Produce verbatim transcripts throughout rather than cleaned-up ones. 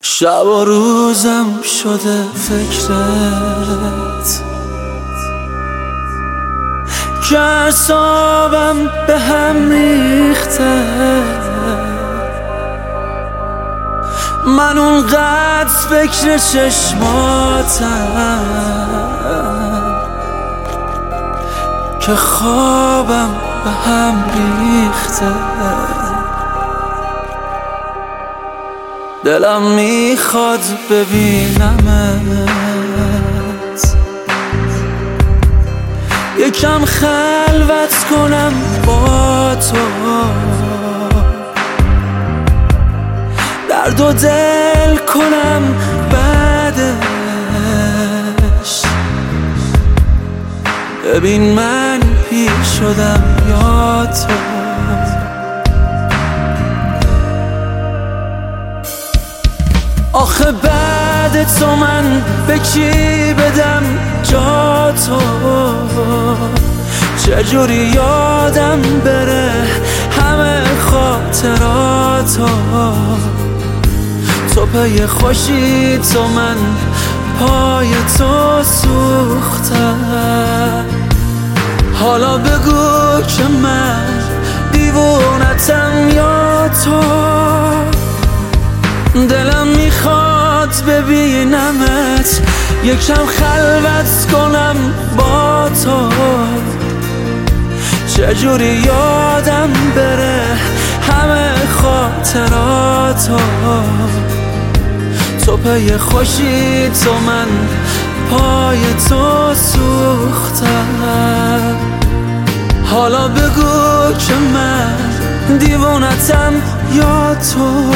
شب و روزم شده فکرت که اعصابم به هم ریخته. من اونقدر فکر چشماتم که خوابم به هم ریخته. دلم میخواد ببینمت، یکم خلوت کنم با تو، درد و دل کنم بعدش. ببین من پیر شدم یا تو. آخه بعد تو من به کی بدم جا تو؟ چجوری یادم بره همه خاطراتو؟ تو پی خوشی تو، من پای تو سوختم. حالا بگو که من دیوونتم یا تو؟ دلم میخواد ببینمت، یکم خلوت کنم با تو. چجوری یادم بره همه خاطراتو؟ تو پی خوشی تو، من پای تو سوختم. حالا بگو که من دیوونتم یا تو؟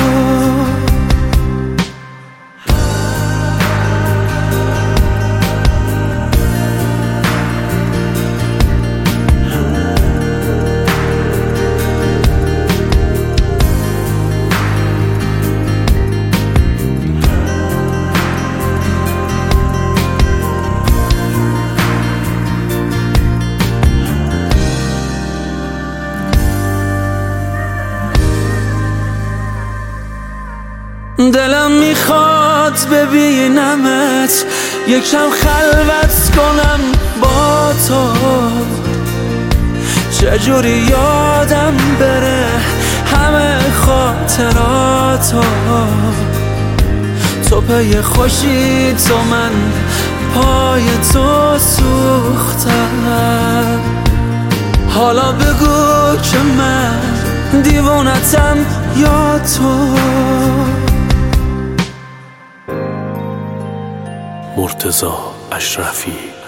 دلم میخواد ببینمت، یکم خلوت کنم با تو. چجوری یادم بره همه خاطراتو؟ تو پی خوشی تو، من پای تو سوختم. حالا بگو که من دیوونتم یا تو؟ مرتضی اشرفی.